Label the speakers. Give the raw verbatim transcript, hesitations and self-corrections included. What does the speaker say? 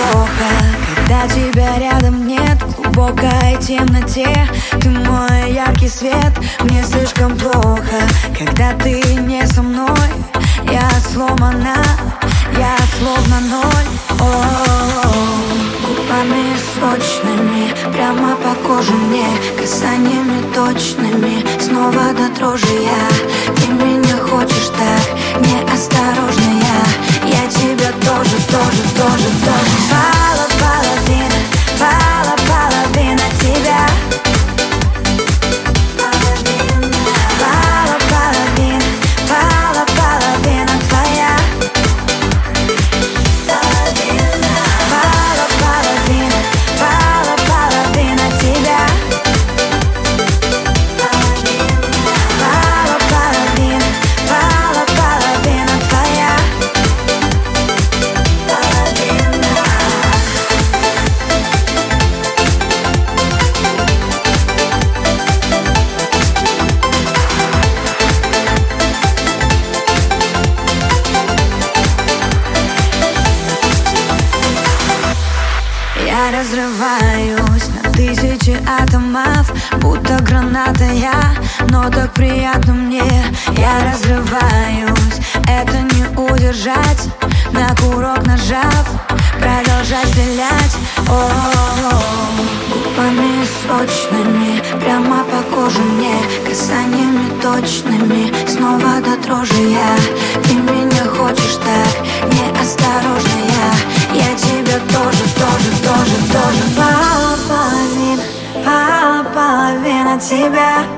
Speaker 1: плохо, когда тебя рядом нет. В глубокой темноте ты мой яркий свет. Мне слишком плохо, когда ты не со мной. Я сломана, я словно ноль. О-о-о. Губами сочными, прямо по коже мне, касаниями точными, снова до дрожи я. Ты меня хочешь так неосторожно, я Я тебя тоже, тоже, тоже, тоже. Пала половина, пала половина тебя. Половина. Пала половина, пала половина твоя. Половина. Пала половина, пала половина тебя. Половина. Пала половина, пала половина твоя. Я разрываюсь на тысячи атомов, будто граната я, но так приятно мне. Я разрываюсь, это не удержать, на курок нажав, продолжать стрелять. О-о-о. Губами сочными, прямо по коже мне, касаниями точными, снова до дрожи я. Ты меня хочешь так неосторожно, я Я тебя тоже, тоже, тоже, тоже. Пала половина, пала половина тебя.